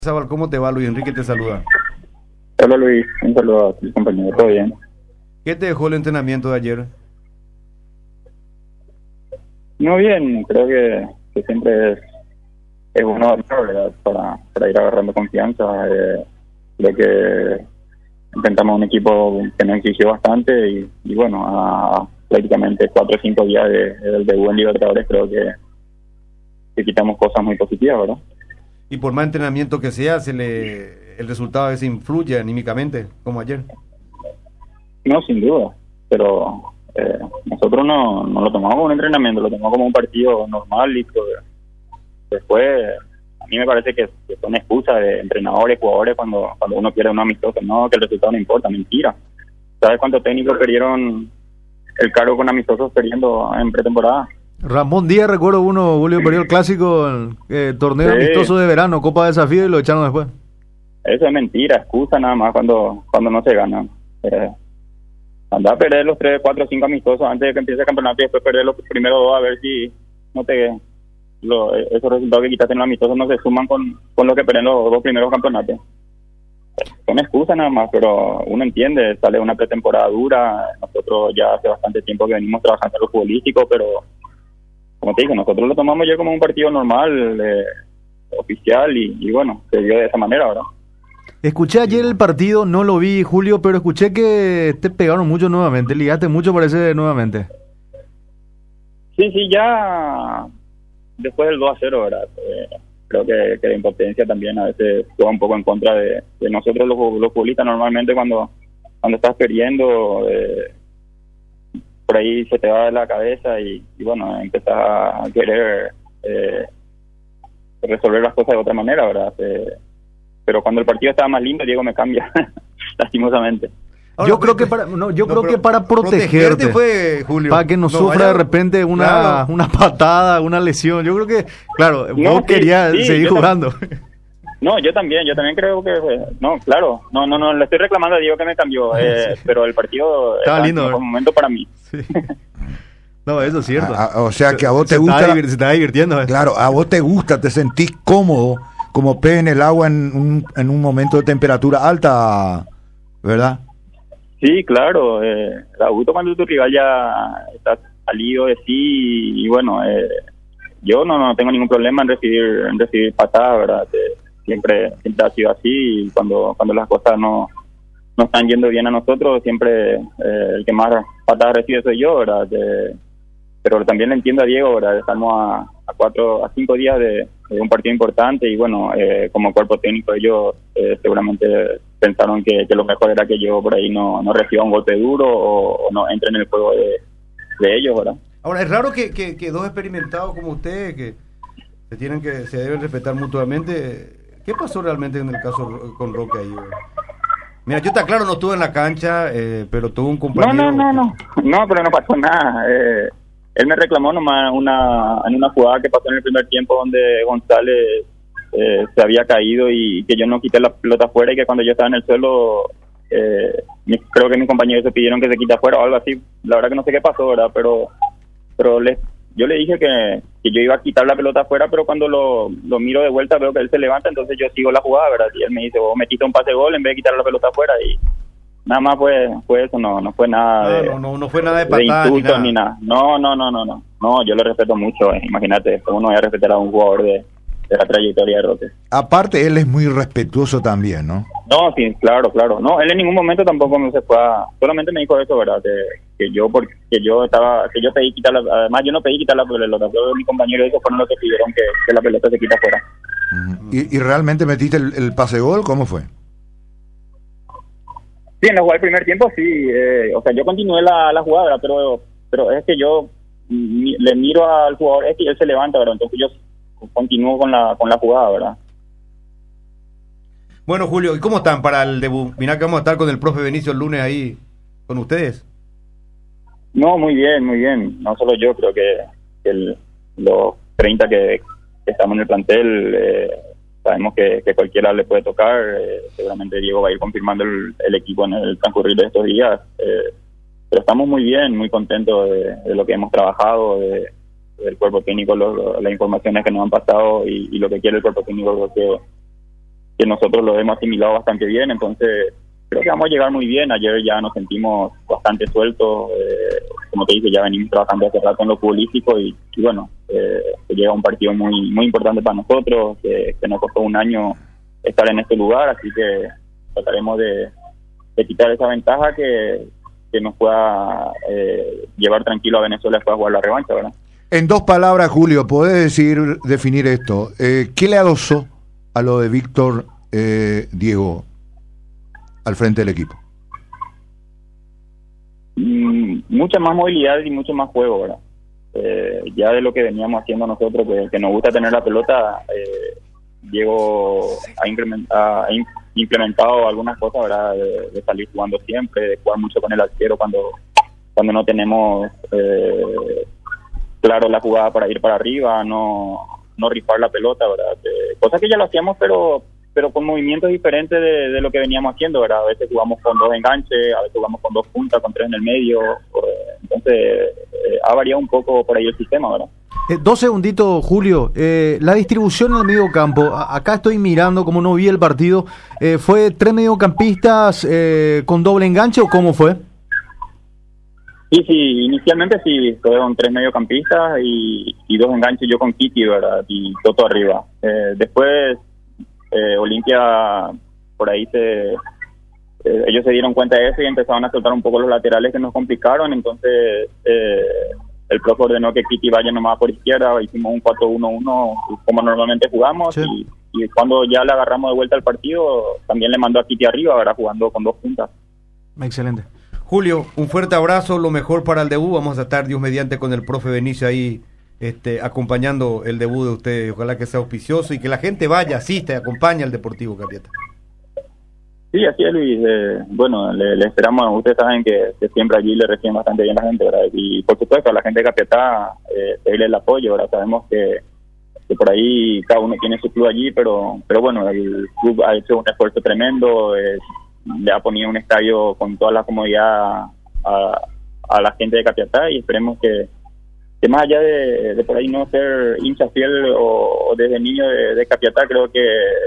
Zabal, ¿cómo te va? Luis Enrique te saluda. Hola Luis, un saludo a tu compañero, todo bien. ¿Qué te dejó el entrenamiento de ayer? No, bien, creo que siempre es bueno, ¿verdad? Para ir agarrando confianza. Creo que intentamos un equipo que nos exigió bastante y bueno, a prácticamente 4 o 5 días del debut en Libertadores creo que quitamos cosas muy positivas, ¿verdad? Y por más entrenamiento que sea, el resultado a veces influye anímicamente, como ayer. No, sin duda, pero nosotros no lo tomamos como un entrenamiento, lo tomamos como un partido normal y después a mí me parece que son excusas de entrenadores, jugadores cuando uno quiere un amistoso, no, que el resultado no importa, mentira. ¿Sabes cuántos técnicos perdieron el cargo con amistosos perdiendo en pretemporada? Ramón Díaz, recuerdo uno, Julio, perdió el clásico, torneo amistoso de verano, Copa de Desafío, y lo echaron después. Eso es mentira, excusa nada más cuando no se gana. Andá a perder los 3, 4, 5 amistosos antes de que empiece el campeonato y después perder los primeros 2 a ver si no esos resultados que quitaste en los amistosos no se suman con lo que perdés los 2 primeros campeonatos. Son excusas nada más, pero uno entiende, sale una pretemporada dura, nosotros ya hace bastante tiempo que venimos trabajando en lo futbolístico, pero como te digo, nosotros lo tomamos ya como un partido normal, oficial, y bueno, se dio de esa manera, ¿verdad? Escuché ayer el partido, no lo vi, Julio, pero escuché que te pegaron mucho nuevamente, ligaste mucho, parece, nuevamente. Sí, ya después del 2-0, ¿verdad? Creo que la impotencia también a veces juega un poco en contra de nosotros los futbolistas. Normalmente cuando estás perdiendo, por ahí se te va de la cabeza y bueno, empezás a querer resolver las cosas de otra manera, ¿verdad? Pero cuando el partido estaba más lindo, Diego me cambia, lastimosamente. Ahora, yo creo que para protegerte fue, Julio, para que no sufra de repente una patada, una lesión. Yo creo que, claro, vos querías seguir jugando. No, yo también creo que no, claro, no, le estoy reclamando a Diego que me cambió, pero el partido estaba lindo, en un momento para mí. Sí. No, eso es cierto. O sea que a vos te gusta, se está divirtiendo. Claro, a vos te gusta, te sentís cómodo como pez en el agua en un momento de temperatura alta, ¿verdad? Sí, claro, da gusto cuando tu rival ya está salido de sí y bueno, yo no tengo ningún problema en recibir patadas, ¿verdad? Siempre ha sido así y cuando las cosas no están yendo bien a nosotros, siempre el que más patadas recibe soy yo, ¿verdad? Pero también le entiendo a Diego, ¿verdad? Estamos a 4 a 5 días de un partido importante y bueno, como cuerpo técnico ellos seguramente pensaron que lo mejor era que yo por ahí no reciba un golpe duro o no entre en el juego de ellos, ¿verdad? Ahora, es raro que dos experimentados como ustedes, que se deben respetar mutuamente. ¿Qué pasó realmente en el caso con Roque ahí? Mira, yo está claro, no estuve en la cancha, pero tuve un compañero... No, pero no pasó nada. Él me reclamó nomás en una jugada que pasó en el primer tiempo donde González se había caído y que yo no quité la pelota afuera y que cuando yo estaba en el suelo creo que mis compañeros se pidieron que se quite afuera o algo así. La verdad que no sé qué pasó, ¿verdad? Pero yo le dije que yo iba a quitar la pelota afuera, pero cuando lo miro de vuelta veo que él se levanta, entonces yo sigo la jugada, ¿verdad? Y él me dice, vos metiste un pase gol en vez de quitar la pelota afuera y nada más fue eso, no fue nada no fue nada de patada de insultos ni nada. No, yo lo respeto mucho, imagínate, ¿cómo no voy a respetar a un jugador de la trayectoria de Roque? Aparte, él es muy respetuoso también, ¿no? No, sí, claro. No, él en ningún momento tampoco me se fue solamente me dijo eso, ¿verdad? Que yo pedí quitar además yo no pedí quitar la pelota, todos mis compañeros esos fueron los que pidieron que la pelota se quita afuera. ¿Y realmente metiste el pase gol? ¿Cómo fue? Sí, en la jugada del primer tiempo sí, o sea, yo continué la jugada, ¿verdad? Pero es que yo le miro al jugador y él se levanta, ¿verdad? Entonces yo continúo con la jugada, ¿verdad? Bueno, Julio, ¿y cómo están para el debut? Mirá que vamos a estar con el profe Benicio el lunes ahí con ustedes. No, muy bien. No solo yo, creo que los 30 que estamos en el plantel, sabemos que cualquiera le puede tocar. Seguramente Diego va a ir confirmando el equipo en el transcurrir de estos días. Pero estamos muy bien, muy contentos de lo que hemos trabajado, del cuerpo técnico, las informaciones que nos han pasado y lo que quiere el cuerpo técnico, creo que que nosotros lo hemos asimilado bastante bien, entonces creo que vamos a llegar muy bien. Ayer ya nos sentimos bastante sueltos, como te dije, ya venimos trabajando hace rato en lo futbolístico y bueno, llega un partido muy muy importante para nosotros, que nos costó un año estar en este lugar, así que trataremos de quitar esa ventaja que nos pueda llevar tranquilo a Venezuela después de jugar la revancha, ¿verdad? En 2 palabras, Julio, ¿podés definir esto? ¿Qué le adosó a lo de Víctor Diego al frente del equipo? Mucha más movilidad y mucho más juego, ¿verdad? Ya de lo que veníamos haciendo nosotros, que nos gusta tener la pelota, Diego ha implementado algunas cosas, ¿verdad? De salir jugando siempre, de jugar mucho con el arquero cuando no tenemos claro la jugada para ir para arriba, no rifar la pelota, ¿verdad? Cosa que ya lo hacíamos, pero con movimientos diferentes de lo que veníamos haciendo, ¿verdad? A veces jugamos con 2 enganches, a veces jugamos con 2 puntas, con 3 en el medio, entonces ha variado un poco por ahí el sistema, ¿verdad? 2 segunditos, Julio. La distribución en el medio campo, acá estoy mirando, como no vi el partido, ¿fue 3 mediocampistas con doble enganche o cómo fue? Sí, inicialmente sí, fueron 3 mediocampistas y 2 enganches, yo con Kitty, ¿verdad? Y Toto arriba. Después Olimpia, por ahí ellos se dieron cuenta de eso y empezaron a soltar un poco los laterales que nos complicaron, entonces el profe ordenó que Kitty vaya nomás por izquierda, hicimos un 4-1-1 como normalmente jugamos, sí. y cuando ya le agarramos de vuelta al partido, también le mandó a Kitty arriba, ¿verdad? Jugando con 2 puntas. Excelente. Julio, un fuerte abrazo, lo mejor para el debut. Vamos a estar, Dios mediante, con el profe Benicio ahí acompañando el debut de ustedes. Ojalá que sea auspicioso y que la gente vaya, asista y acompañe al Deportivo Capiatá. Sí, así es, Luis. Bueno, le esperamos. Ustedes saben que siempre allí le reciben bastante bien la gente, ¿verdad? Y por supuesto a la gente de Capiatá pedirle el apoyo, ¿verdad? Sabemos que por ahí cada uno tiene su club allí, pero bueno, el club ha hecho un esfuerzo tremendo, le ha ponido un estadio con toda la comodidad a la gente de Capiatá y esperemos que más allá de por ahí no ser hincha fiel o desde niño de Capiatá, creo que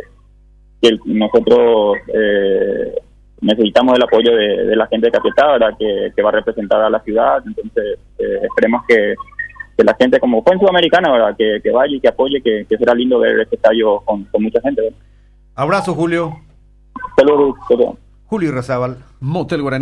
nosotros necesitamos el apoyo de la gente de Capiatá, ¿verdad? Que va a representar a la ciudad, entonces esperemos que la gente, como fue en Sudamericana, ¿verdad? Que vaya y que apoye, que será lindo ver este estadio con mucha gente, ¿verdad? Abrazo, Julio. Saludos. Julio Irrazábal. Motel Guaraní.